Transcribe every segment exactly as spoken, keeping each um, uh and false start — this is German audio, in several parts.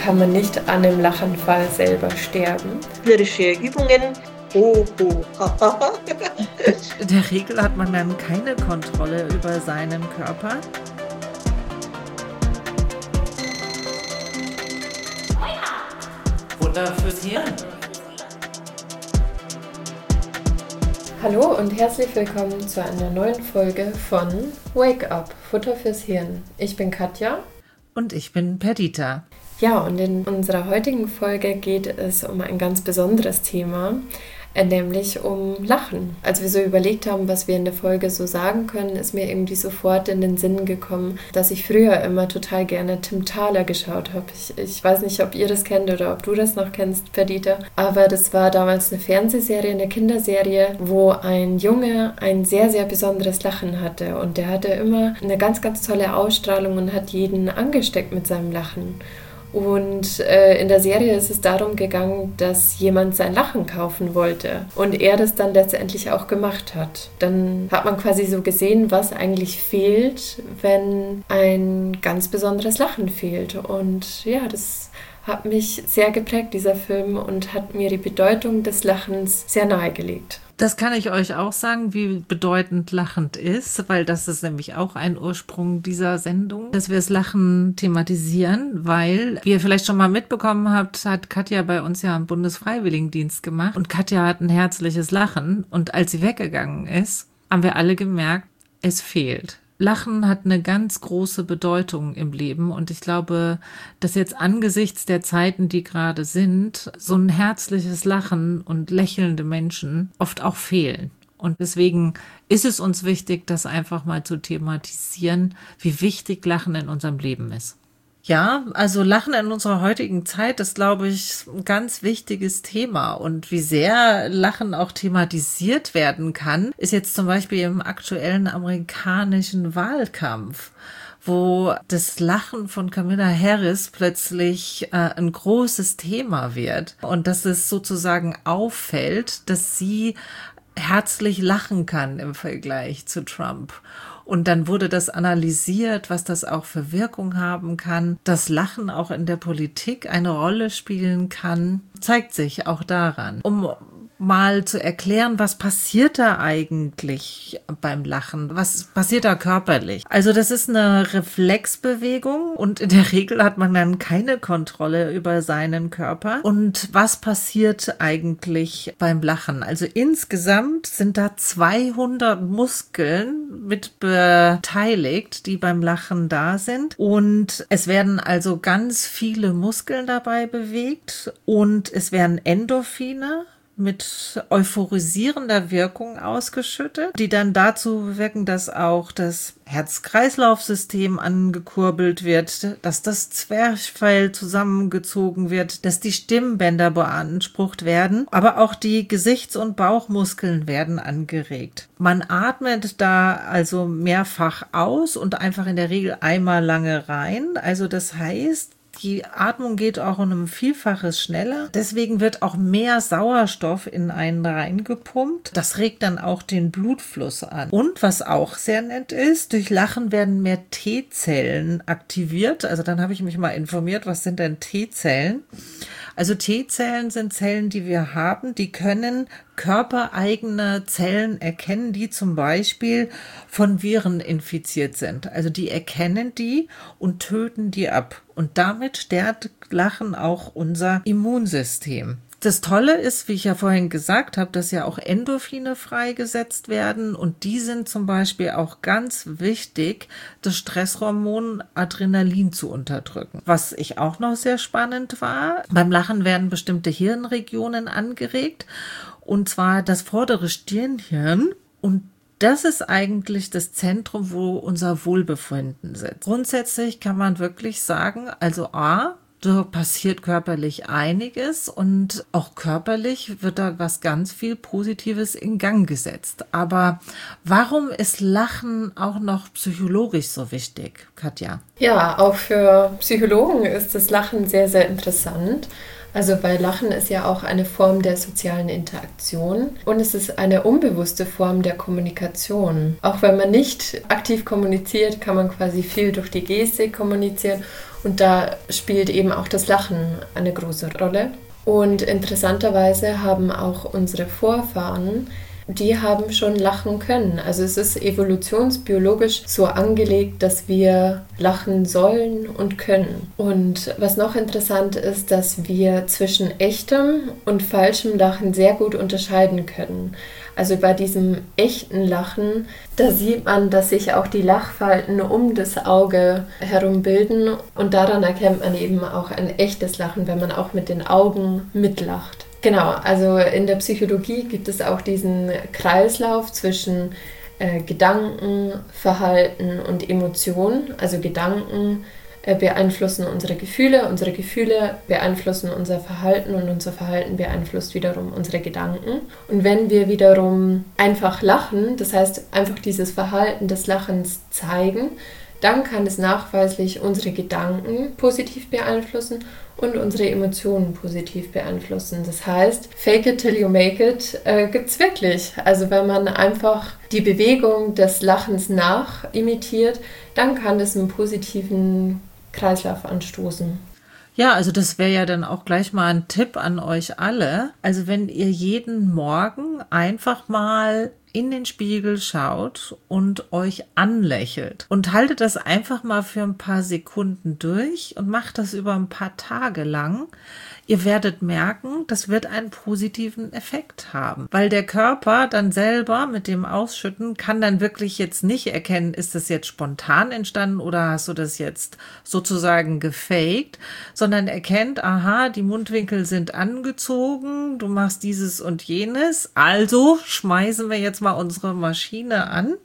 kann man nicht an einem Lachenfall selber sterben. Spielerische Übungen. Oh, oh, ha, ha, ha. In der Regel hat man dann keine Kontrolle über seinen Körper. Futter fürs Hirn. Hallo und herzlich willkommen zu einer neuen Folge von Wake Up, Futter fürs Hirn. Ich bin Katja. Und ich bin Perdita. Ja, und in unserer heutigen Folge geht es um ein ganz besonderes Thema, nämlich um Lachen. Als wir so überlegt haben, was wir in der Folge so sagen können, ist mir irgendwie sofort in den Sinn gekommen, dass ich früher immer total gerne Tim Thaler geschaut habe. Ich, ich weiß nicht, ob ihr das kennt oder ob du das noch kennst, Perdita, aber das war damals eine Fernsehserie, eine Kinderserie, wo ein Junge ein sehr, sehr besonderes Lachen hatte und der hatte immer eine ganz, ganz tolle Ausstrahlung und hat jeden angesteckt mit seinem Lachen. Und äh, in der Serie ist es darum gegangen, dass jemand sein Lachen kaufen wollte und er das dann letztendlich auch gemacht hat. Dann hat man quasi so gesehen, was eigentlich fehlt, wenn ein ganz besonderes Lachen fehlt. Und ja, das hat mich sehr geprägt, dieser Film, und hat mir die Bedeutung des Lachens sehr nahegelegt. Das kann ich euch auch sagen, wie bedeutend lachend ist, weil das ist nämlich auch ein Ursprung dieser Sendung, dass wir das Lachen thematisieren, weil, wie ihr vielleicht schon mal mitbekommen habt, hat Katja bei uns ja einen Bundesfreiwilligendienst gemacht und Katja hat ein herzliches Lachen und als sie weggegangen ist, haben wir alle gemerkt, es fehlt. Lachen hat eine ganz große Bedeutung im Leben und ich glaube, dass jetzt angesichts der Zeiten, die gerade sind, so ein herzliches Lachen und lächelnde Menschen oft auch fehlen. Und deswegen ist es uns wichtig, das einfach mal zu thematisieren, wie wichtig Lachen in unserem Leben ist. Ja, also Lachen in unserer heutigen Zeit ist, glaube ich, ein ganz wichtiges Thema. Und wie sehr Lachen auch thematisiert werden kann, ist jetzt zum Beispiel im aktuellen amerikanischen Wahlkampf, wo das Lachen von Kamala Harris plötzlich äh, ein großes Thema wird. Und dass es sozusagen auffällt, dass sie herzlich lachen kann im Vergleich zu Trump. Und dann wurde das analysiert, was das auch für Wirkung haben kann. Dass Lachen auch in der Politik eine Rolle spielen kann, zeigt sich auch daran. Um mal zu erklären, was passiert da eigentlich beim Lachen? Was passiert da körperlich? Also das ist eine Reflexbewegung und in der Regel hat man dann keine Kontrolle über seinen Körper. Und was passiert eigentlich beim Lachen? Also insgesamt sind da zweihundert Muskeln mit beteiligt, die beim Lachen da sind. Und es werden also ganz viele Muskeln dabei bewegt und es werden Endorphine mit euphorisierender Wirkung ausgeschüttet, die dann dazu bewirken, dass auch das Herz-Kreislauf-System angekurbelt wird, dass das Zwerchfell zusammengezogen wird, dass die Stimmbänder beansprucht werden, aber auch die Gesichts- und Bauchmuskeln werden angeregt. Man atmet da also mehrfach aus und einfach in der Regel einmal lange rein. Also das heißt, die Atmung geht auch um ein Vielfaches schneller. Deswegen wird auch mehr Sauerstoff in einen reingepumpt. Das regt dann auch den Blutfluss an. Und was auch sehr nett ist, durch Lachen werden mehr T-Zellen aktiviert. Also dann habe ich mich mal informiert, was sind denn T-Zellen? Also T-Zellen sind Zellen, die wir haben, die können körpereigene Zellen erkennen, die zum Beispiel von Viren infiziert sind. Also die erkennen die und töten die ab. Und damit stärkt Lachen auch unser Immunsystem. Das Tolle ist, wie ich ja vorhin gesagt habe, dass ja auch Endorphine freigesetzt werden und die sind zum Beispiel auch ganz wichtig, das Stresshormon Adrenalin zu unterdrücken. Was ich auch noch sehr spannend war, beim Lachen werden bestimmte Hirnregionen angeregt und zwar das vordere Stirnhirn und das ist eigentlich das Zentrum, wo unser Wohlbefinden sitzt. Grundsätzlich kann man wirklich sagen, also A, da passiert körperlich einiges und auch körperlich wird da was ganz viel Positives in Gang gesetzt. Aber warum ist Lachen auch noch psychologisch so wichtig, Katja? Ja, auch für Psychologen ist das Lachen sehr, sehr interessant. Also bei Lachen ist ja auch eine Form der sozialen Interaktion und es ist eine unbewusste Form der Kommunikation. Auch wenn man nicht aktiv kommuniziert, kann man quasi viel durch die Gestik kommunizieren Und da spielt eben auch das Lachen eine große Rolle. Und interessanterweise haben auch unsere Vorfahren, die haben schon lachen können. Also es ist evolutionsbiologisch so angelegt, dass wir lachen sollen und können. Und was noch interessant ist, dass wir zwischen echtem und falschem Lachen sehr gut unterscheiden können. Also bei diesem echten Lachen, da sieht man, dass sich auch die Lachfalten um das Auge herum bilden. Und daran erkennt man eben auch ein echtes Lachen, wenn man auch mit den Augen mitlacht. Genau, also in der Psychologie gibt es auch diesen Kreislauf zwischen äh, Gedanken, Verhalten und Emotionen. Also Gedanken äh, beeinflussen unsere Gefühle, unsere Gefühle beeinflussen unser Verhalten und unser Verhalten beeinflusst wiederum unsere Gedanken. Und wenn wir wiederum einfach lachen, das heißt einfach dieses Verhalten des Lachens zeigen, dann kann es nachweislich unsere Gedanken positiv beeinflussen und unsere Emotionen positiv beeinflussen. Das heißt, fake it till you make it äh, gibt es wirklich. Also wenn man einfach die Bewegung des Lachens nachimitiert, dann kann es einen positiven Kreislauf anstoßen. Ja, also das wäre ja dann auch gleich mal ein Tipp an euch alle. Also wenn ihr jeden Morgen einfach mal in den Spiegel schaut und euch anlächelt und haltet das einfach mal für ein paar Sekunden durch und macht das über ein paar Tage lang. Ihr werdet merken, das wird einen positiven Effekt haben, weil der Körper dann selber mit dem Ausschütten kann dann wirklich jetzt nicht erkennen, ist das jetzt spontan entstanden oder hast du das jetzt sozusagen gefaked, sondern erkennt, aha, die Mundwinkel sind angezogen, du machst dieses und jenes, also schmeißen wir jetzt mal unsere Maschine an.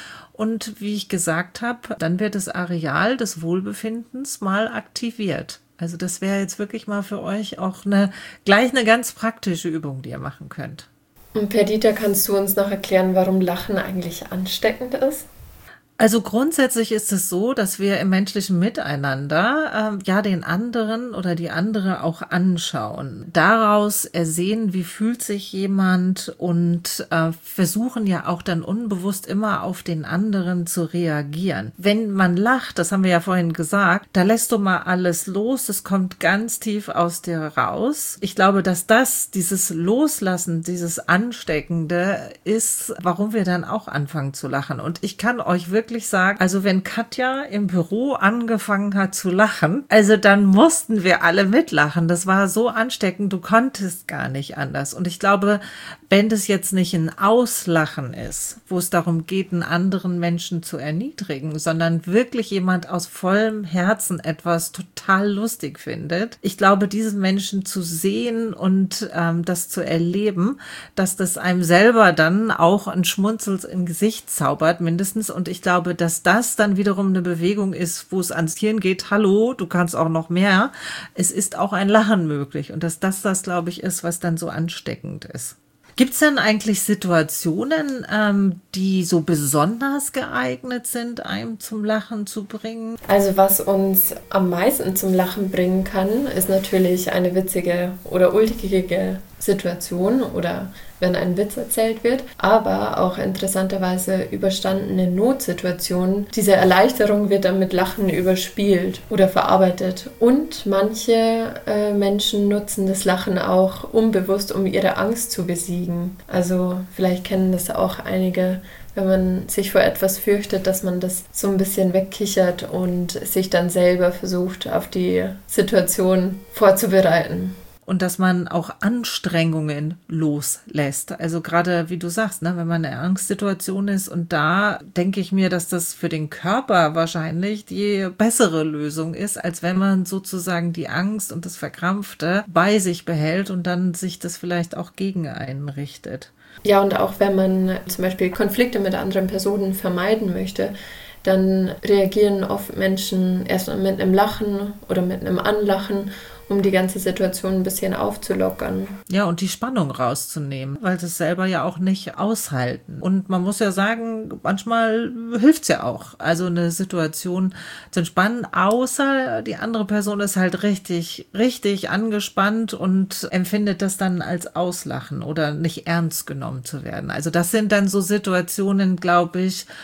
Und wie ich gesagt habe, dann wird das Areal des Wohlbefindens mal aktiviert. Also das wäre jetzt wirklich mal für euch auch eine, gleich eine ganz praktische Übung, die ihr machen könnt. Und Perdita, kannst du uns noch erklären, warum Lachen eigentlich ansteckend ist? Also grundsätzlich ist es so, dass wir im menschlichen Miteinander äh, ja den anderen oder die andere auch anschauen. Daraus ersehen, wie fühlt sich jemand und äh, versuchen ja auch dann unbewusst immer auf den anderen zu reagieren. Wenn man lacht, das haben wir ja vorhin gesagt, da lässt du mal alles los, das kommt ganz tief aus dir raus. Ich glaube, dass das, dieses Loslassen, dieses Ansteckende ist, warum wir dann auch anfangen zu lachen. Und ich kann euch wirklich wirklich sagen, also wenn Katja im Büro angefangen hat zu lachen, also dann mussten wir alle mitlachen. Das war so ansteckend, du konntest gar nicht anders. Und ich glaube, wenn das jetzt nicht ein Auslachen ist, wo es darum geht, einen anderen Menschen zu erniedrigen, sondern wirklich jemand aus vollem Herzen etwas total lustig findet, ich glaube, diesen Menschen zu sehen und ähm, das zu erleben, dass das einem selber dann auch ein Schmunzel im Gesicht zaubert, mindestens. Und ich glaube, dass das dann wiederum eine Bewegung ist, wo es ans Hirn geht, hallo, du kannst auch noch mehr. Es ist auch ein Lachen möglich. Und dass das das, glaube ich, ist, was dann so ansteckend ist. Gibt es denn eigentlich Situationen, ähm, die so besonders geeignet sind, einem zum Lachen zu bringen? Also was uns am meisten zum Lachen bringen kann, ist natürlich eine witzige oder ulkige Situation oder wenn ein Witz erzählt wird, aber auch interessanterweise überstandene Notsituationen. Diese Erleichterung wird dann mit Lachen überspielt oder verarbeitet. Und manche äh, Menschen nutzen das Lachen auch unbewusst, um ihre Angst zu besiegen. Also vielleicht kennen das auch einige, wenn man sich vor etwas fürchtet, dass man das so ein bisschen wegkichert und sich dann selber versucht, auf die Situation vorzubereiten. Und dass man auch Anstrengungen loslässt. Also gerade, wie du sagst, ne, wenn man in einer Angstsituation ist und da denke ich mir, dass das für den Körper wahrscheinlich die bessere Lösung ist, als wenn man sozusagen die Angst und das Verkrampfte bei sich behält und dann sich das vielleicht auch gegen einen richtet. Ja, und auch wenn man zum Beispiel Konflikte mit anderen Personen vermeiden möchte, dann reagieren oft Menschen erst mit einem Lachen oder mit einem Anlachen, um die ganze Situation ein bisschen aufzulockern. Ja, und die Spannung rauszunehmen, weil sie es selber ja auch nicht aushalten. Und man muss ja sagen, manchmal hilft es ja auch, also eine Situation zu entspannen, außer die andere Person ist halt richtig, richtig angespannt und empfindet das dann als Auslachen oder nicht ernst genommen zu werden. Also das sind dann so Situationen, glaube ich,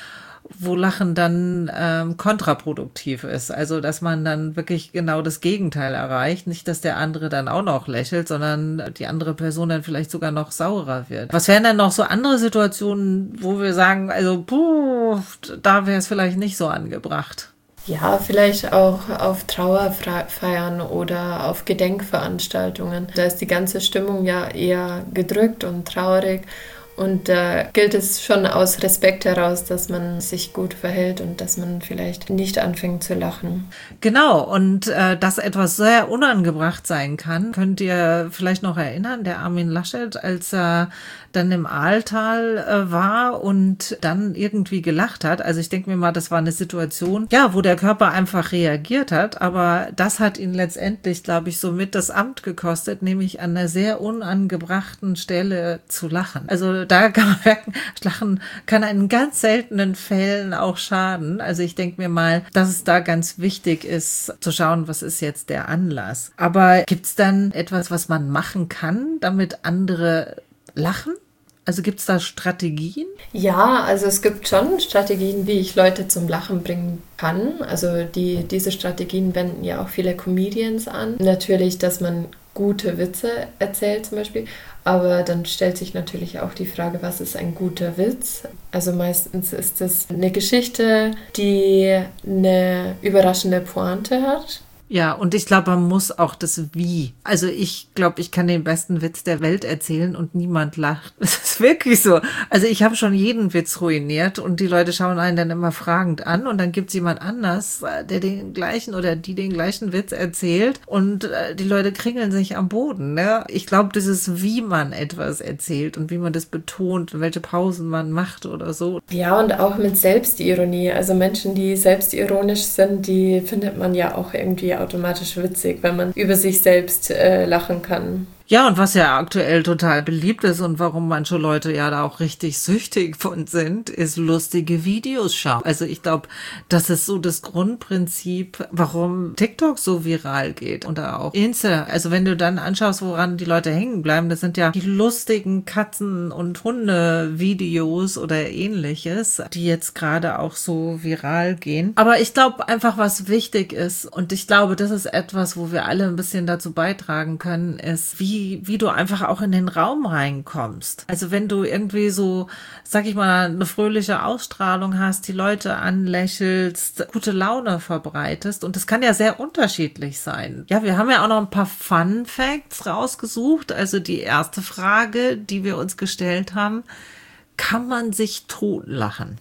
wo Lachen dann ähm, kontraproduktiv ist. Also, dass man dann wirklich genau das Gegenteil erreicht. Nicht, dass der andere dann auch noch lächelt, sondern die andere Person dann vielleicht sogar noch saurer wird. Was wären denn noch so andere Situationen, wo wir sagen, also, puh, da wäre es vielleicht nicht so angebracht? Ja, vielleicht auch auf Trauerfeiern oder auf Gedenkveranstaltungen. Da ist die ganze Stimmung ja eher gedrückt und traurig. Und da äh, gilt es schon aus Respekt heraus, dass man sich gut verhält und dass man vielleicht nicht anfängt zu lachen. Genau, und äh, dass etwas sehr unangebracht sein kann, könnt ihr vielleicht noch erinnern, der Armin Laschet, als er dann im Aaltal äh, war und dann irgendwie gelacht hat. Also ich denke mir mal, das war eine Situation, ja, wo der Körper einfach reagiert hat, aber das hat ihn letztendlich, glaube ich, somit das Amt gekostet, nämlich an einer sehr unangebrachten Stelle zu lachen. Also da kann man merken, Lachen kann in ganz seltenen Fällen auch schaden. Also ich denke mir mal, dass es da ganz wichtig ist, zu schauen, was ist jetzt der Anlass. Aber gibt es dann etwas, was man machen kann, damit andere lachen? Also gibt es da Strategien? Ja, also es gibt schon Strategien, wie ich Leute zum Lachen bringen kann. Also die, diese Strategien wenden ja auch viele Comedians an. Natürlich, dass man gute Witze erzählt zum Beispiel, aber dann stellt sich natürlich auch die Frage, was ist ein guter Witz? Also meistens ist es eine Geschichte, die eine überraschende Pointe hat. Ja, und ich glaube, man muss auch das Wie. Also ich glaube, ich kann den besten Witz der Welt erzählen und niemand lacht. Das ist wirklich so. Also ich habe schon jeden Witz ruiniert und die Leute schauen einen dann immer fragend an und dann gibt's jemand anders, der den gleichen oder die den gleichen Witz erzählt und äh, die Leute kringeln sich am Boden. Ne? Ich glaube, das ist, wie man etwas erzählt und wie man das betont und welche Pausen man macht oder so. Ja, und auch mit Selbstironie. Also Menschen, die selbstironisch sind, die findet man ja auch irgendwie automatisch witzig, wenn man über sich selbst äh, lachen kann. Ja, und was ja aktuell total beliebt ist und warum manche Leute ja da auch richtig süchtig von sind, ist lustige Videos schauen. Also ich glaube, das ist so das Grundprinzip, warum TikTok so viral geht und auch Insta. Also wenn du dann anschaust, woran die Leute hängen bleiben, das sind ja die lustigen Katzen- und Hunde-Videos oder ähnliches, die jetzt gerade auch so viral gehen. Aber ich glaube einfach, was wichtig ist, und ich glaube, das ist etwas, wo wir alle ein bisschen dazu beitragen können, ist, wie Wie, wie du einfach auch in den Raum reinkommst. Also wenn du irgendwie so, sag ich mal, eine fröhliche Ausstrahlung hast, die Leute anlächelst, gute Laune verbreitest und das kann ja sehr unterschiedlich sein. Ja, wir haben ja auch noch ein paar Fun Facts rausgesucht. Also die erste Frage, die wir uns gestellt haben, kann man sich totlachen?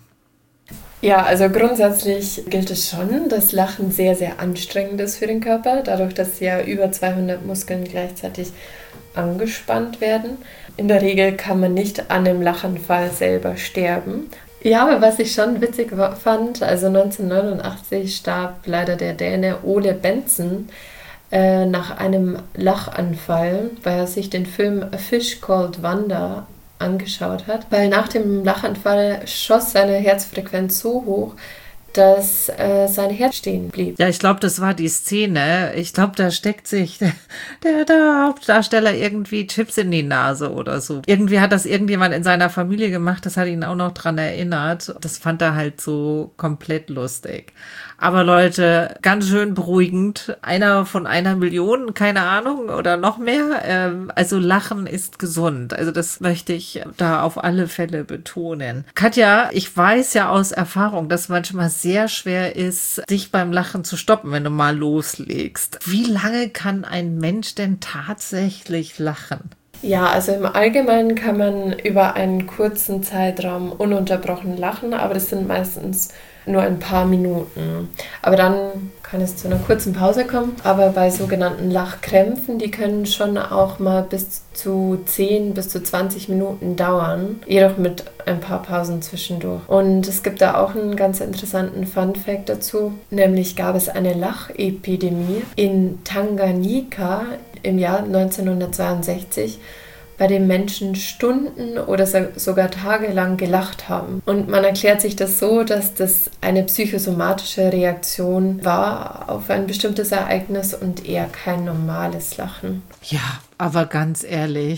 Ja, also grundsätzlich gilt es schon, dass Lachen sehr, sehr anstrengend ist für den Körper, dadurch, dass ja über zweihundert Muskeln gleichzeitig angespannt werden. In der Regel kann man nicht an einem Lachanfall selber sterben. Ja, aber was ich schon witzig fand, also neunzehnhundertneunundachtzig starb leider der Däne Ole Bentzen äh, nach einem Lachanfall, weil er sich den Film A Fish Called Wanda angeschaut hat, weil nach dem Lachanfall schoss seine Herzfrequenz so hoch, dass äh, sein Herz stehen blieb. Ja, ich glaube, das war die Szene. Ich glaube, da steckt sich der, der, der Hauptdarsteller irgendwie Chips in die Nase oder so. Irgendwie hat das irgendjemand in seiner Familie gemacht, das hat ihn auch noch dran erinnert. Das fand er halt so komplett lustig. Aber Leute, ganz schön beruhigend. Einer von einer Million, keine Ahnung, oder noch mehr. Ähm, also Lachen ist gesund. Also das möchte ich da auf alle Fälle betonen. Katja, ich weiß ja aus Erfahrung, dass manchmal sehr schwer ist, dich beim Lachen zu stoppen, wenn du mal loslegst. Wie lange kann ein Mensch denn tatsächlich lachen? Ja, also im Allgemeinen kann man über einen kurzen Zeitraum ununterbrochen lachen, aber das sind meistens nur ein paar Minuten. Aber dann kann es zu einer kurzen Pause kommen. Aber bei sogenannten Lachkrämpfen, die können schon auch mal bis zu zehn bis zu zwanzig Minuten dauern, jedoch mit ein paar Pausen zwischendurch. Und es gibt da auch einen ganz interessanten Fun-Fact dazu, nämlich gab es eine Lachepidemie in Tanganyika im Jahr neunzehnhundertzweiundsechzig, bei dem Menschen Stunden oder sogar tagelang gelacht haben. Und man erklärt sich das so, dass das eine psychosomatische Reaktion war auf ein bestimmtes Ereignis und eher kein normales Lachen. Ja, aber ganz ehrlich,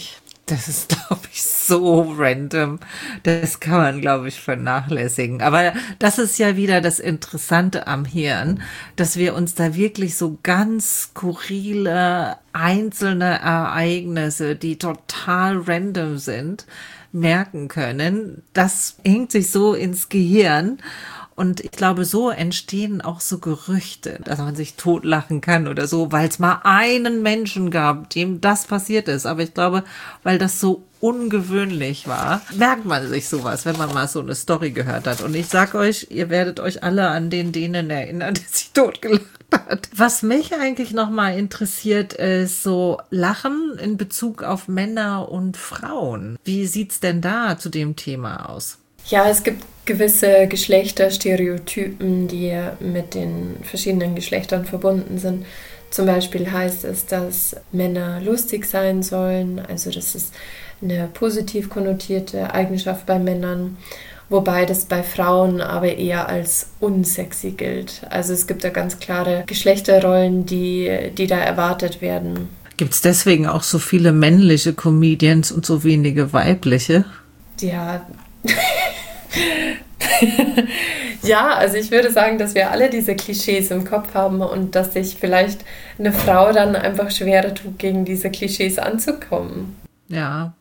Das ist, glaube ich, so random. Das kann man, glaube ich, vernachlässigen. Aber das ist ja wieder das Interessante am Hirn, dass wir uns da wirklich so ganz skurrile, einzelne Ereignisse, die total random sind, merken können. Das hängt sich so ins Gehirn. Und ich glaube, so entstehen auch so Gerüchte, dass man sich totlachen kann oder so, weil es mal einen Menschen gab, dem das passiert ist. Aber ich glaube, weil das so ungewöhnlich war, merkt man sich sowas, wenn man mal so eine Story gehört hat. Und ich sag euch, ihr werdet euch alle an den denen erinnern, die sich totgelacht hat. Was mich eigentlich nochmal interessiert, ist so Lachen in Bezug auf Männer und Frauen. Wie sieht's denn da zu dem Thema aus? Ja, es gibt gewisse Geschlechterstereotypen, die mit den verschiedenen Geschlechtern verbunden sind. Zum Beispiel heißt es, dass Männer lustig sein sollen, also das ist eine positiv konnotierte Eigenschaft bei Männern, wobei das bei Frauen aber eher als unsexy gilt. Also es gibt da ganz klare Geschlechterrollen, die, die da erwartet werden. Gibt es deswegen auch so viele männliche Comedians und so wenige weibliche? Ja, ja, also ich würde sagen, dass wir alle diese Klischees im Kopf haben und dass sich vielleicht eine Frau dann einfach schwerer tut, gegen diese Klischees anzukommen. Ja,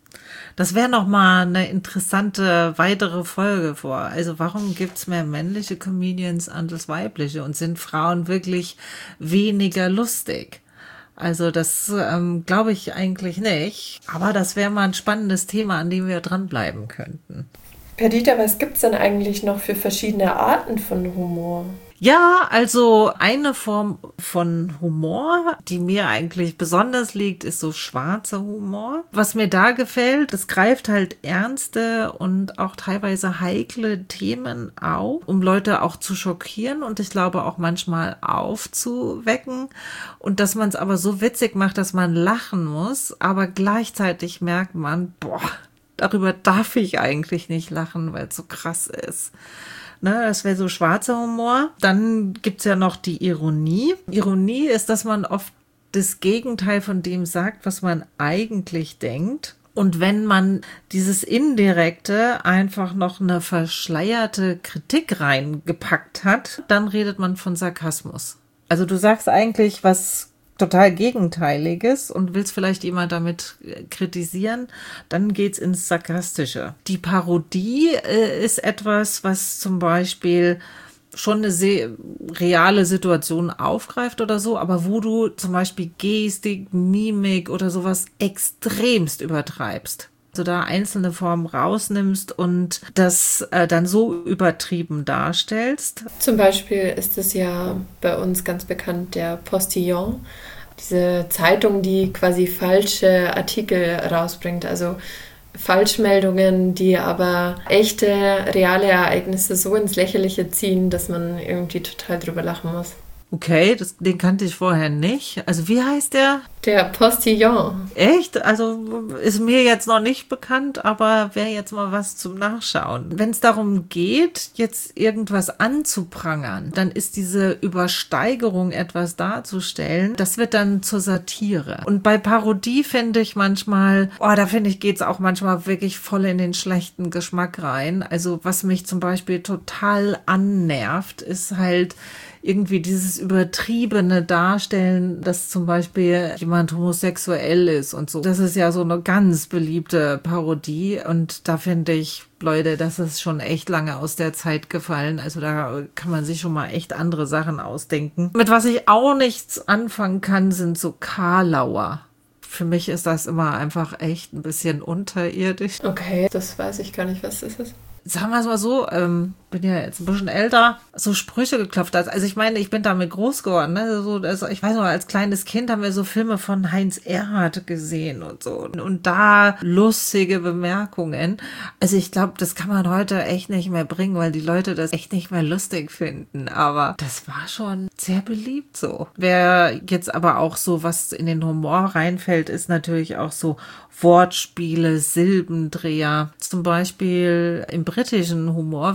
das wäre nochmal eine interessante weitere Folge vor. Also warum gibt es mehr männliche Comedians als weibliche und sind Frauen wirklich weniger lustig? Also das ähm, glaube ich eigentlich nicht. Aber das wäre mal ein spannendes Thema, an dem wir dranbleiben könnten. Perdita, was gibt es denn eigentlich noch für verschiedene Arten von Humor? Ja, also eine Form von Humor, die mir eigentlich besonders liegt, ist so schwarzer Humor. Was mir da gefällt, es greift halt ernste und auch teilweise heikle Themen auf, um Leute auch zu schockieren und ich glaube auch manchmal aufzuwecken und dass man es aber so witzig macht, dass man lachen muss, aber gleichzeitig merkt man, boah, darüber darf ich eigentlich nicht lachen, weil es so krass ist. Ne, das wäre so schwarzer Humor. Dann gibt's ja noch die Ironie. Ironie ist, dass man oft das Gegenteil von dem sagt, was man eigentlich denkt. Und wenn man dieses Indirekte einfach noch eine verschleierte Kritik reingepackt hat, dann redet man von Sarkasmus. Also du sagst eigentlich was total Gegenteiliges und willst vielleicht jemand damit kritisieren, dann geht's ins Sarkastische. Die Parodie äh, ist etwas, was zum Beispiel schon eine sehr reale Situation aufgreift oder so, aber wo du zum Beispiel Gestik, Mimik oder sowas extremst übertreibst. Du da einzelne Formen rausnimmst und das äh, dann so übertrieben darstellst. Zum Beispiel ist es ja bei uns ganz bekannt der Postillon, diese Zeitung, die quasi falsche Artikel rausbringt, also Falschmeldungen, die aber echte, reale Ereignisse so ins Lächerliche ziehen, dass man irgendwie total drüber lachen muss. Okay, das, den kannte ich vorher nicht. Also wie heißt der? Der Postillon. Echt? Also ist mir jetzt noch nicht bekannt, aber wäre jetzt mal was zum Nachschauen. Wenn es darum geht, jetzt irgendwas anzuprangern, dann ist diese Übersteigerung, etwas darzustellen, das wird dann zur Satire. Und bei Parodie finde ich manchmal, oh, da finde ich, geht es auch manchmal wirklich voll in den schlechten Geschmack rein. Also was mich zum Beispiel total annervt, ist halt irgendwie dieses übertriebene Darstellen, dass zum Beispiel jemand homosexuell ist und so. Das ist ja so eine ganz beliebte Parodie und da finde ich, Leute, das ist schon echt lange aus der Zeit gefallen. Also da kann man sich schon mal echt andere Sachen ausdenken. Mit was ich auch nichts anfangen kann, sind so Karlauer. Für mich ist das immer einfach echt ein bisschen unterirdisch. Okay, das weiß ich gar nicht, was das ist. Sagen wir es mal so, ähm, bin ja jetzt ein bisschen älter, so Sprüche geklopft hat. Also ich meine, ich bin damit groß geworden. Ne? So, also ich weiß noch, als kleines Kind haben wir so Filme von Heinz Erhardt gesehen und so. Und da lustige Bemerkungen. Also ich glaube, das kann man heute echt nicht mehr bringen, weil die Leute das echt nicht mehr lustig finden. Aber das war schon sehr beliebt so. Wer jetzt aber auch so, was in den Humor reinfällt, ist natürlich auch so Wortspiele, Silbendreher. Zum Beispiel im britischen Humor wird halt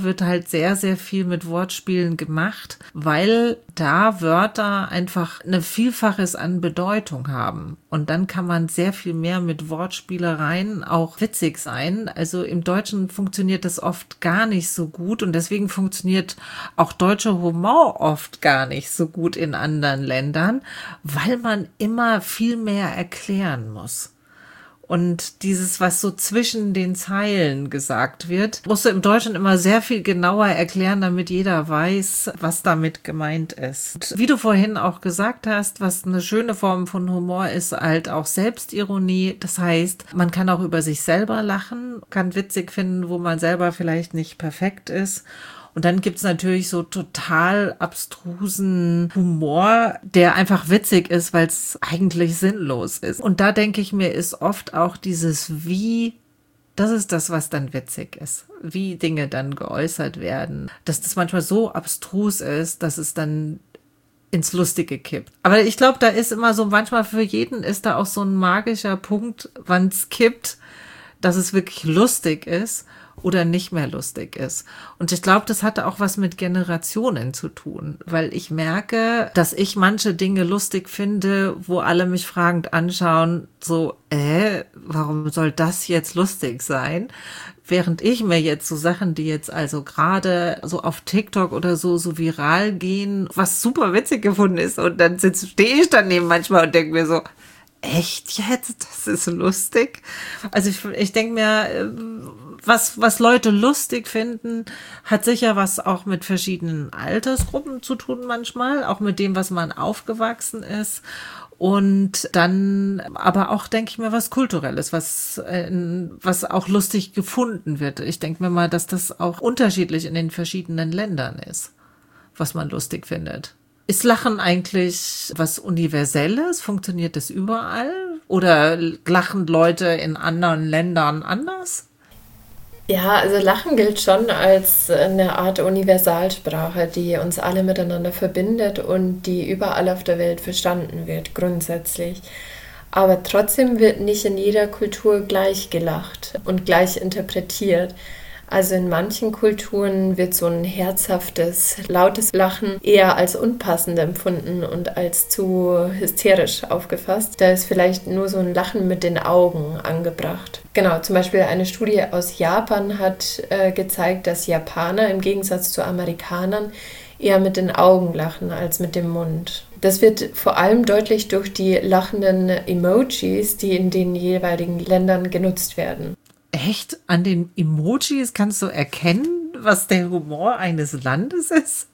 Zeit sehr, sehr viel mit Wortspielen gemacht, weil da Wörter einfach eine Vielfaches an Bedeutung haben. Und dann kann man sehr viel mehr mit Wortspielereien auch witzig sein. Also im Deutschen funktioniert das oft gar nicht so gut und deswegen funktioniert auch deutscher Humor oft gar nicht so gut in anderen Ländern, weil man immer viel mehr erklären muss. Und dieses, was so zwischen den Zeilen gesagt wird, musst du im Deutschen immer sehr viel genauer erklären, damit jeder weiß, was damit gemeint ist. Und wie du vorhin auch gesagt hast, was eine schöne Form von Humor ist, halt auch Selbstironie. Das heißt, man kann auch über sich selber lachen, kann witzig finden, wo man selber vielleicht nicht perfekt ist. Und dann gibt's natürlich so total abstrusen Humor, der einfach witzig ist, weil es eigentlich sinnlos ist. Und da denke ich mir, ist oft auch dieses Wie, das ist das, was dann witzig ist. Wie Dinge dann geäußert werden. Dass das manchmal so abstrus ist, dass es dann ins Lustige kippt. Aber ich glaube, da ist immer so, manchmal für jeden ist da auch so ein magischer Punkt, wann es kippt, dass es wirklich lustig ist oder nicht mehr lustig ist. Und ich glaube, das hatte auch was mit Generationen zu tun, weil ich merke, dass ich manche Dinge lustig finde, wo alle mich fragend anschauen, so, äh, warum soll das jetzt lustig sein? Während ich mir jetzt so Sachen, die jetzt also gerade so auf TikTok oder so, so viral gehen, was super witzig gefunden ist und dann sitze, stehe ich daneben manchmal und denke mir so, echt jetzt? Das ist lustig? Also ich, ich denke mir, was, was Leute lustig finden, hat sicher was auch mit verschiedenen Altersgruppen zu tun manchmal, auch mit dem, was man aufgewachsen ist. Und dann aber auch, denke ich mir, was Kulturelles, was, äh, was auch lustig gefunden wird. Ich denke mir mal, dass das auch unterschiedlich in den verschiedenen Ländern ist, was man lustig findet. Ist Lachen eigentlich was Universelles? Funktioniert das überall? Oder lachen Leute in anderen Ländern anders? Ja, also Lachen gilt schon als eine Art Universalsprache, die uns alle miteinander verbindet und die überall auf der Welt verstanden wird, grundsätzlich. Aber trotzdem wird nicht in jeder Kultur gleich gelacht und gleich interpretiert. Also in manchen Kulturen wird so ein herzhaftes, lautes Lachen eher als unpassend empfunden und als zu hysterisch aufgefasst. Da ist vielleicht nur so ein Lachen mit den Augen angebracht. Genau, zum Beispiel eine Studie aus Japan hat äh, gezeigt, dass Japaner im Gegensatz zu Amerikanern eher mit den Augen lachen als mit dem Mund. Das wird vor allem deutlich durch die lachenden Emojis, die in den jeweiligen Ländern genutzt werden. Echt? An den Emojis kannst du erkennen, was der Humor eines Landes ist?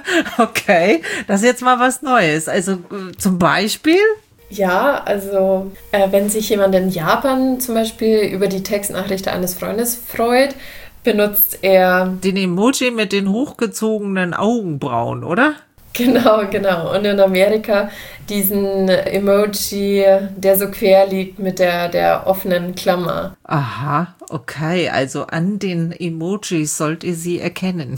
Okay, das ist jetzt mal was Neues. Also zum Beispiel? Ja, also äh, wenn sich jemand in Japan zum Beispiel über die Textnachricht eines Freundes freut, benutzt er den Emoji mit den hochgezogenen Augenbrauen, oder? Genau, genau. Und in Amerika diesen Emoji, der so quer liegt mit der, der offenen Klammer. Aha, okay. Also an den Emojis sollt ihr sie erkennen.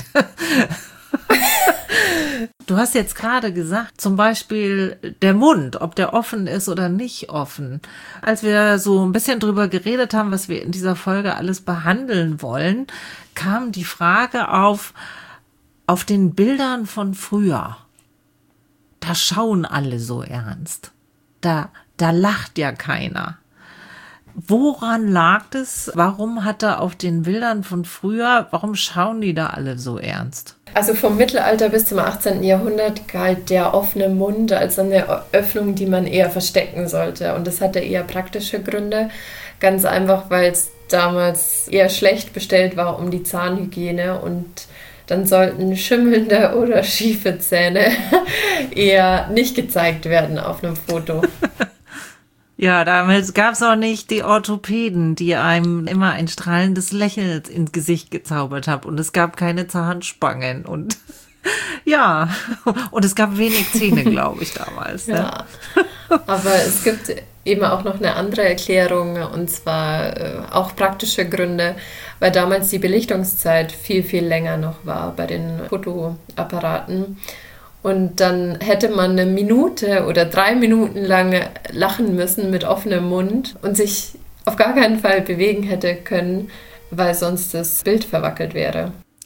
Du hast jetzt gerade gesagt, zum Beispiel der Mund, ob der offen ist oder nicht offen. Als wir so ein bisschen drüber geredet haben, was wir in dieser Folge alles behandeln wollen, kam die Frage auf, auf den Bildern von früher. Da schauen alle so ernst. Da, da lacht ja keiner. Woran lag es? Warum hat er auf den Bildern von früher, warum schauen die da alle so ernst? Also vom Mittelalter bis zum achtzehnten Jahrhundert galt der offene Mund als eine Öffnung, die man eher verstecken sollte. Und das hatte eher praktische Gründe. Ganz einfach, weil es damals eher schlecht bestellt war um die Zahnhygiene und dann sollten schimmelnde oder schiefe Zähne eher nicht gezeigt werden auf einem Foto. Ja, damals gab es auch nicht die Orthopäden, die einem immer ein strahlendes Lächeln ins Gesicht gezaubert haben. Und es gab keine Zahnspangen. Und ja, und es gab wenig Zähne, glaube ich, damals. Ne? Ja, aber es gibt eben auch noch eine andere Erklärung, und zwar äh, auch praktische Gründe, weil damals die Belichtungszeit viel, viel länger noch war bei den Fotoapparaten. Und dann hätte man eine Minute oder drei Minuten lang lachen müssen mit offenem Mund und sich auf gar keinen Fall bewegen hätte können, weil sonst das Bild verwackelt wäre. Tja,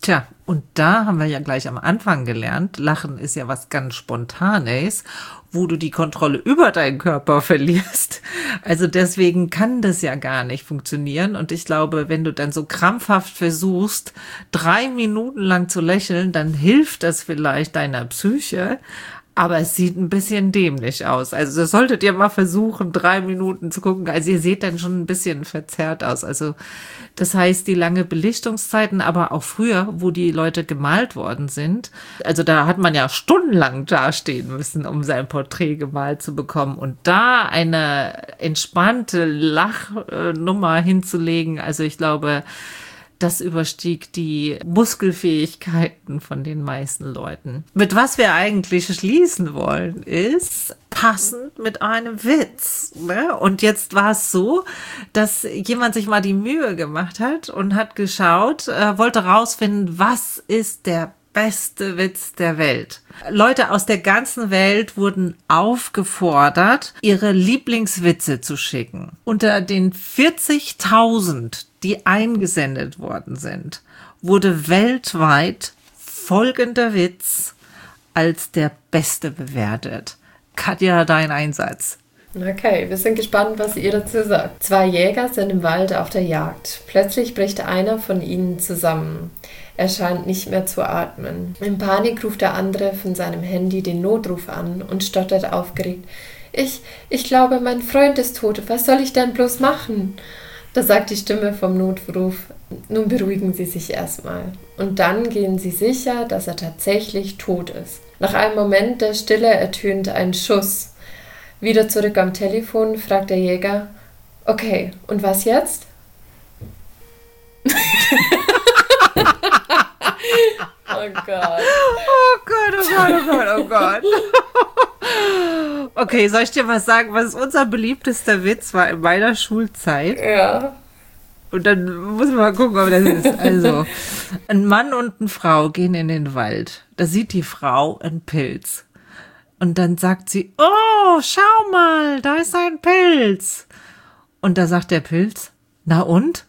Und da haben wir ja gleich am Anfang gelernt, Lachen ist ja was ganz Spontanes, wo du die Kontrolle über deinen Körper verlierst. Also deswegen kann das ja gar nicht funktionieren. Und ich glaube, wenn du dann so krampfhaft versuchst, drei Minuten lang zu lächeln, dann hilft das vielleicht deiner Psyche. Aber es sieht ein bisschen dämlich aus. Also das solltet ihr mal versuchen, drei Minuten zu gucken. Also ihr seht dann schon ein bisschen verzerrt aus. Also das heißt, die lange Belichtungszeiten, aber auch früher, wo die Leute gemalt worden sind. Also da hat man ja stundenlang dastehen müssen, um sein Porträt gemalt zu bekommen. Und da eine entspannte Lachnummer hinzulegen, also ich glaube, das überstieg die Muskelfähigkeiten von den meisten Leuten. Mit was wir eigentlich schließen wollen, ist passend mit einem Witz. Ne? Und jetzt war es so, dass jemand sich mal die Mühe gemacht hat und hat geschaut, äh, wollte rausfinden, was ist der beste Witz der Welt. Leute aus der ganzen Welt wurden aufgefordert, ihre Lieblingswitze zu schicken. Unter den vierzigtausend, die eingesendet worden sind, wurde weltweit folgender Witz als der beste bewertet. Katja, dein Einsatz. Okay, wir sind gespannt, was ihr dazu sagt. Zwei Jäger sind im Wald auf der Jagd. Plötzlich bricht einer von ihnen zusammen. Er scheint nicht mehr zu atmen. In Panik ruft der andere von seinem Handy den Notruf an und stottert aufgeregt. Ich, ich glaube, mein Freund ist tot. Was soll ich denn bloß machen? Da sagt die Stimme vom Notruf, nun beruhigen Sie sich erstmal. Und dann gehen Sie sicher, dass er tatsächlich tot ist. Nach einem Moment der Stille ertönt ein Schuss. Wieder zurück am Telefon fragt der Jäger, okay, und was jetzt? Oh Gott. Oh Gott, oh Gott, oh Gott, oh Gott. Okay, soll ich dir was sagen, was unser beliebtester Witz war in meiner Schulzeit? Ja. Und dann muss man mal gucken, ob das ist. Also, ein Mann und eine Frau gehen in den Wald. Da sieht die Frau einen Pilz. Und dann sagt sie, oh, schau mal, da ist ein Pilz. Und da sagt der Pilz, na und?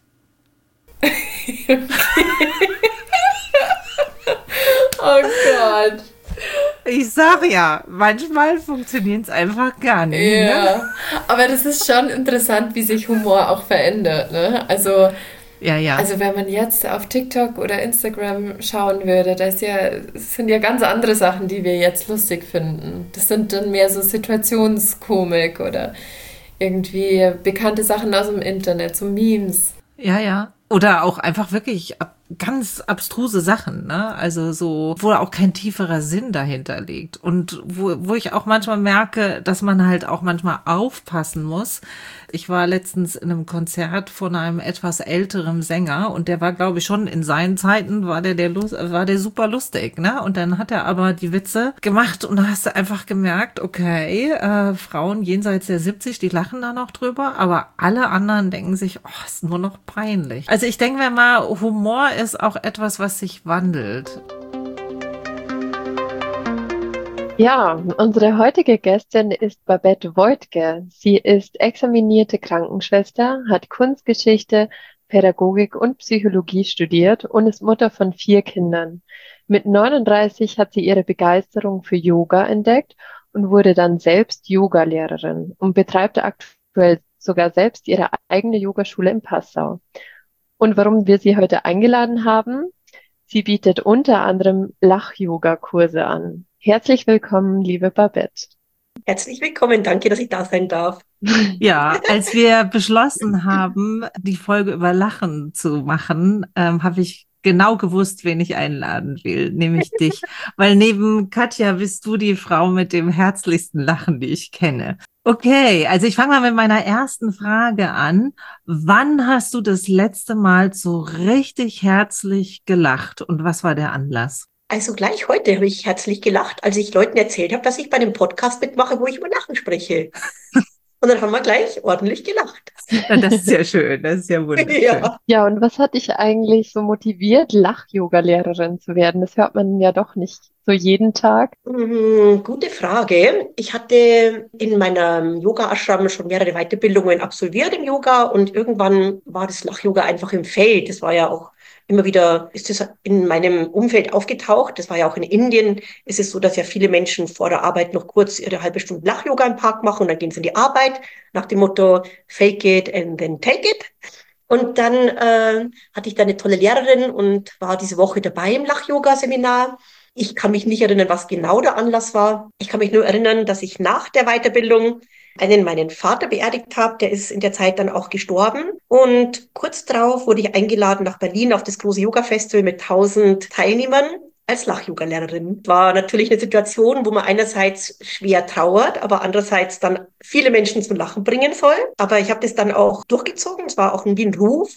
Oh Gott. Ich sag ja, manchmal funktioniert es einfach gar nicht. Ja, Ne? aber das ist schon interessant, wie sich Humor auch verändert, ne? Also, Ja, ja. also wenn man jetzt auf TikTok oder Instagram schauen würde, das ist ja, das sind ja ganz andere Sachen, die wir jetzt lustig finden. Das sind dann mehr so Situationskomik oder irgendwie bekannte Sachen aus dem Internet, so Memes. Ja, ja. Oder auch einfach wirklich ab, ganz abstruse Sachen, ne? Also so, wo auch kein tieferer Sinn dahinter liegt. Und wo, wo ich auch manchmal merke, dass man halt auch manchmal aufpassen muss. Ich war letztens in einem Konzert von einem etwas älteren Sänger und der war, glaube ich, schon in seinen Zeiten, war der, der war der super lustig, ne? Und dann hat er aber die Witze gemacht und da hast du einfach gemerkt, okay, äh, Frauen jenseits der siebzig, die lachen da noch drüber, aber alle anderen denken sich, oh, ist nur noch peinlich. Also ich denke mir mal, Humor ist auch etwas, was sich wandelt. Ja, unsere heutige Gästin ist Babette Voigtke. Sie ist examinierte Krankenschwester, hat Kunstgeschichte, Pädagogik und Psychologie studiert und ist Mutter von vier Kindern. Mit neununddreißig hat sie ihre Begeisterung für Yoga entdeckt und wurde dann selbst Yogalehrerin und betreibt aktuell sogar selbst ihre eigene Yogaschule in Passau. Und warum wir sie heute eingeladen haben? Sie bietet unter anderem Lach-Yoga-Kurse an. Herzlich willkommen, liebe Babette. Herzlich willkommen, danke, dass ich da sein darf. Ja, als wir beschlossen haben, die Folge über Lachen zu machen, ähm, habe ich genau gewusst, wen ich einladen will, nämlich dich. Weil neben Katja bist du die Frau mit dem herzlichsten Lachen, die ich kenne. Okay, also ich fange mal mit meiner ersten Frage an. Wann hast du das letzte Mal so richtig herzlich gelacht und was war der Anlass? Also gleich heute habe ich herzlich gelacht, als ich Leuten erzählt habe, dass ich bei einem Podcast mitmache, wo ich über Lachen spreche. Und dann haben wir gleich ordentlich gelacht. Ja, das ist ja schön, das ist ja wunderschön. Ja. Ja, und was hat dich eigentlich so motiviert, Lach-Yoga-Lehrerin zu werden? Das hört man ja doch nicht so jeden Tag. Mm, gute Frage. Ich hatte in meinem Yoga-Ashram schon mehrere Weiterbildungen absolviert im Yoga und irgendwann war das Lach-Yoga einfach im Feld. Das war ja auch immer wieder ist es in meinem Umfeld aufgetaucht. Das war ja auch in Indien. Ist es so, dass ja viele Menschen vor der Arbeit noch kurz ihre halbe Stunde Lach-Yoga im Park machen und dann gehen sie in die Arbeit nach dem Motto Fake it and then take it. Und dann äh, hatte ich da eine tolle Lehrerin und war diese Woche dabei im Lach-Yoga-Seminar. Ich kann mich nicht erinnern, was genau der Anlass war. Ich kann mich nur erinnern, dass ich nach der Weiterbildung einen meinen Vater beerdigt habe. Der ist in der Zeit dann auch gestorben. Und kurz darauf wurde ich eingeladen nach Berlin auf das große Yoga-Festival mit tausend Teilnehmern als Lach-Yoga-Lehrerin. War natürlich eine Situation, wo man einerseits schwer trauert, aber andererseits dann viele Menschen zum Lachen bringen soll. Aber ich habe das dann auch durchgezogen. Es war auch wie ein Ruf.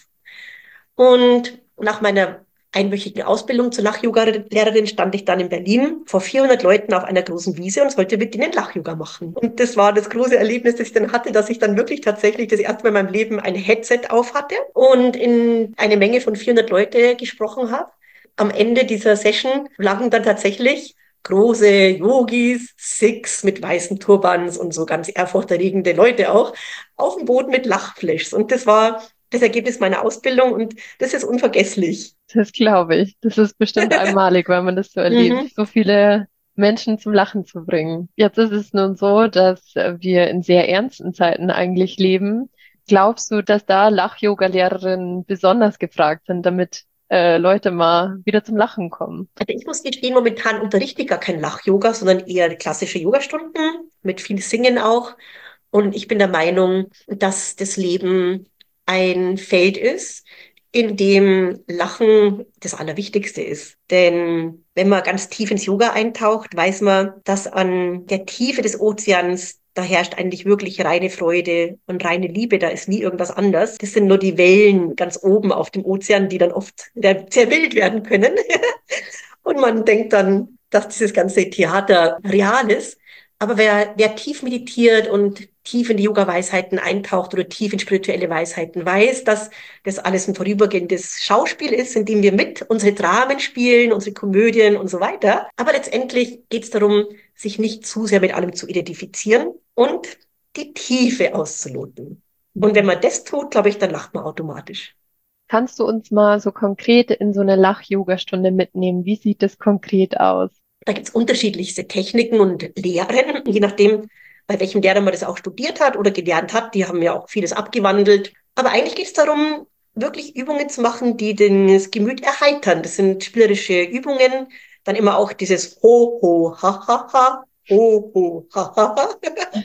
Und nach meiner einwöchigen Ausbildung zur Lach-Yoga-Lehrerin stand ich dann in Berlin vor vierhundert Leuten auf einer großen Wiese und sollte mit ihnen Lach-Yoga machen. Und das war das große Erlebnis, das ich dann hatte, dass ich dann wirklich tatsächlich das erste Mal in meinem Leben ein Headset auf hatte und in eine Menge von vierhundert Leute gesprochen habe. Am Ende dieser Session lagen dann tatsächlich große Yogis, Sikhs mit weißen Turbans und so ganz ehrfurchterregende Leute auch auf dem Boden mit Lachflashs. Und das war das Ergebnis meiner Ausbildung und das ist unvergesslich. Das glaube ich. Das ist bestimmt einmalig, wenn man das so erlebt, Mhm. so viele Menschen zum Lachen zu bringen. Jetzt ist es nun so, dass äh, wir in sehr ernsten Zeiten eigentlich leben. Glaubst du, dass da Lach-Yoga-Lehrerinnen besonders gefragt sind, damit äh, Leute mal wieder zum Lachen kommen? Also ich muss gestehen, momentan unterrichte ich gar kein Lach-Yoga, sondern eher klassische Yogastunden mit viel Singen auch. Und ich bin der Meinung, dass das Leben ein Feld ist, in dem Lachen das Allerwichtigste ist. Denn wenn man ganz tief ins Yoga eintaucht, weiß man, dass an der Tiefe des Ozeans, da herrscht eigentlich wirklich reine Freude und reine Liebe. Da ist nie irgendwas anders. Das sind nur die Wellen ganz oben auf dem Ozean, die dann oft sehr wild werden können. Und man denkt dann, dass dieses ganze Theater real ist. Aber wer, wer tief meditiert und tief in die Yoga-Weisheiten eintaucht oder tief in spirituelle Weisheiten, weiß, dass das alles ein vorübergehendes Schauspiel ist, in dem wir mit unsere Dramen spielen, unsere Komödien und so weiter. Aber letztendlich geht es darum, sich nicht zu sehr mit allem zu identifizieren und die Tiefe auszuloten. Und wenn man das tut, glaube ich, dann lacht man automatisch. Kannst du uns mal so konkret in so eine Lach-Yoga-Stunde mitnehmen? Wie sieht das konkret aus? Da gibt's unterschiedlichste Techniken und Lehren, je nachdem, bei welchem Lehrer man das auch studiert hat oder gelernt hat. Die haben ja auch vieles abgewandelt. Aber eigentlich geht es darum, wirklich Übungen zu machen, die das Gemüt erheitern. Das sind spielerische Übungen. Dann immer auch dieses Ho, Ho, Ha, Ha, Ha, Ho, Ho, Ha, Ha, Ha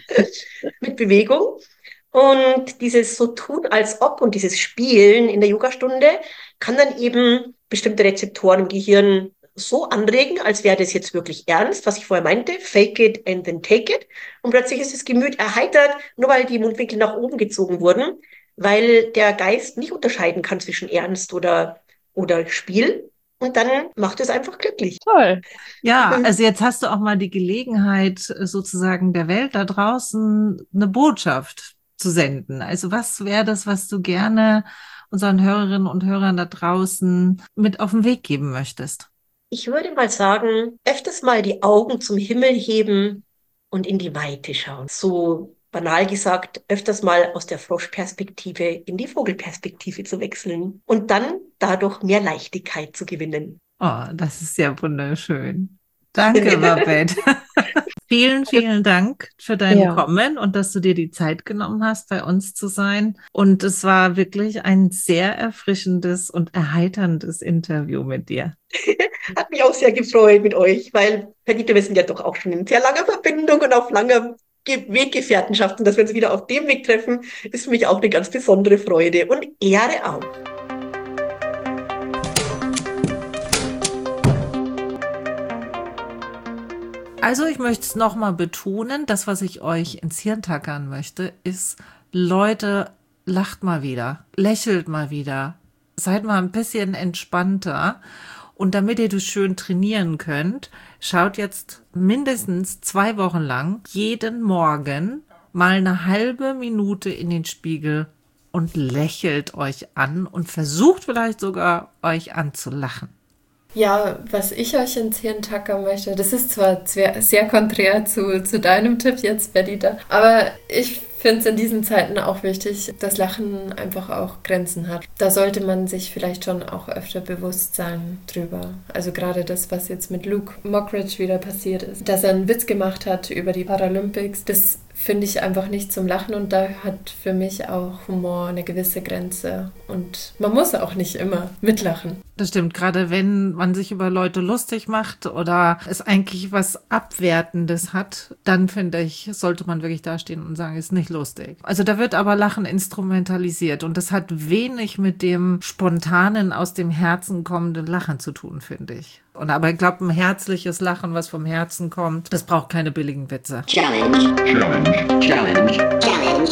mit Bewegung. Und dieses so tun als ob und dieses Spielen in der Yogastunde kann dann eben bestimmte Rezeptoren im Gehirn so anregen, als wäre das jetzt wirklich ernst, was ich vorher meinte, fake it and then take it. Und plötzlich ist das Gemüt erheitert, nur weil die Mundwinkel nach oben gezogen wurden, weil der Geist nicht unterscheiden kann zwischen Ernst oder, oder Spiel. Und dann macht es einfach glücklich. Toll. Ja, also jetzt hast du auch mal die Gelegenheit, sozusagen der Welt da draußen eine Botschaft zu senden. Also was wäre das, was du gerne unseren Hörerinnen und Hörern da draußen mit auf den Weg geben möchtest? Ich würde mal sagen, öfters mal die Augen zum Himmel heben und in die Weite schauen. So banal gesagt, öfters mal aus der Froschperspektive in die Vogelperspektive zu wechseln und dann dadurch mehr Leichtigkeit zu gewinnen. Oh, das ist ja wunderschön. Danke, Babette. Vielen, vielen Dank für dein Ja. Kommen und dass du dir die Zeit genommen hast, bei uns zu sein. Und es war wirklich ein sehr erfrischendes und erheiterndes Interview mit dir. Hat mich auch sehr gefreut mit euch, weil, Perdita, wir sind ja doch auch schon in sehr langer Verbindung und auf langer Ge- Weggefährtenschaft. Und dass wir uns wieder auf dem Weg treffen, ist für mich auch eine ganz besondere Freude und Ehre auch. Also ich möchte es nochmal betonen, das, was ich euch ins Hirn tackern möchte, ist, Leute, lacht mal wieder, lächelt mal wieder, seid mal ein bisschen entspannter. Und damit ihr das schön trainieren könnt, schaut jetzt mindestens zwei Wochen lang jeden Morgen mal eine halbe Minute in den Spiegel und lächelt euch an und versucht vielleicht sogar euch anzulachen. Ja, was ich euch ins Hirn tackern möchte, das ist zwar sehr, sehr konträr zu, zu deinem Tipp jetzt, Perdita, aber ich finde es in diesen Zeiten auch wichtig, dass Lachen einfach auch Grenzen hat. Da sollte man sich vielleicht schon auch öfter bewusst sein drüber. Also gerade das, was jetzt mit Luke Mockridge wieder passiert ist, dass er einen Witz gemacht hat über die Paralympics, das finde ich einfach nicht zum Lachen und da hat für mich auch Humor eine gewisse Grenze und man muss auch nicht immer mitlachen. Das stimmt, gerade wenn man sich über Leute lustig macht oder es eigentlich was Abwertendes hat, dann finde ich, sollte man wirklich dastehen und sagen, ist nicht lustig. Also da wird aber Lachen instrumentalisiert und das hat wenig mit dem spontanen, aus dem Herzen kommenden Lachen zu tun, finde ich. Und aber ich glaube, ein herzliches Lachen, was vom Herzen kommt, das braucht keine billigen Witze. Challenge, Challenge, Challenge, Challenge.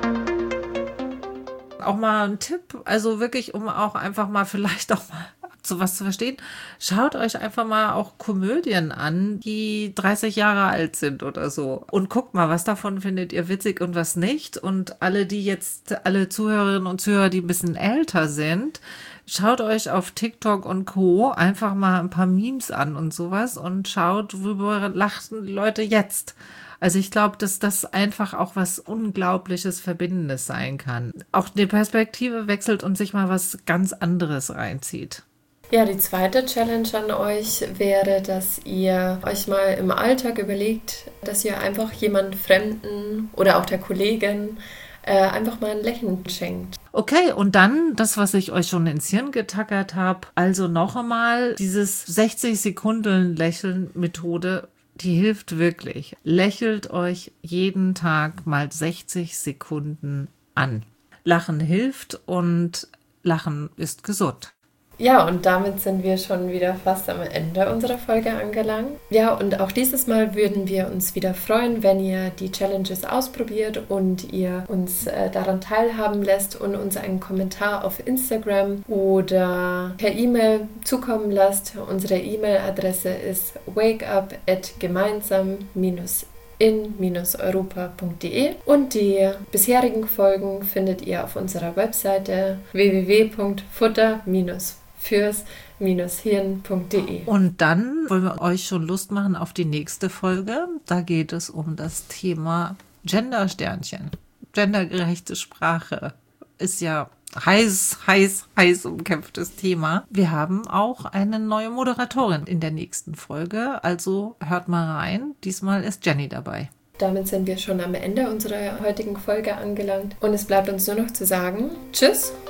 Auch mal ein Tipp, also wirklich, um auch einfach mal vielleicht auch mal sowas zu verstehen, schaut euch einfach mal auch Komödien an, die dreißig Jahre alt sind oder so. Und guckt mal, was davon findet ihr witzig und was nicht. Und alle, die jetzt, alle Zuhörerinnen und Zuhörer, die ein bisschen älter sind, schaut euch auf TikTok und Co. einfach mal ein paar Memes an und sowas und schaut, worüber lachen die Leute jetzt. Also ich glaube, dass das einfach auch was Unglaubliches Verbindendes sein kann. Auch die Perspektive wechselt und sich mal was ganz anderes reinzieht. Ja, die zweite Challenge an euch wäre, dass ihr euch mal im Alltag überlegt, dass ihr einfach jemand Fremden oder auch der Kollegin äh, einfach mal ein Lächeln schenkt. Okay, und dann das, was ich euch schon ins Hirn getackert habe, also noch einmal dieses sechzig Sekunden Lächeln-Methode, die hilft wirklich. Lächelt euch jeden Tag mal sechzig Sekunden an. Lachen hilft und Lachen ist gesund. Ja, und damit sind wir schon wieder fast am Ende unserer Folge angelangt. Ja, und auch dieses Mal würden wir uns wieder freuen, wenn ihr die Challenges ausprobiert und ihr uns äh, daran teilhaben lässt und uns einen Kommentar auf Instagram oder per E-Mail zukommen lasst. Unsere E-Mail-Adresse ist wakeup at gemeinsam in europa punkt de und die bisherigen Folgen findet ihr auf unserer Webseite w w w punkt futter fürs hirn punkt de. Und dann wollen wir euch schon Lust machen auf die nächste Folge. Da geht es um das Thema Gender-Sternchen. Gendergerechte Sprache ist ja heiß, heiß, heiß umkämpftes Thema. Wir haben auch eine neue Moderatorin in der nächsten Folge, also hört mal rein. Diesmal ist Jenny dabei. Damit sind wir schon am Ende unserer heutigen Folge angelangt und es bleibt uns nur noch zu sagen, tschüss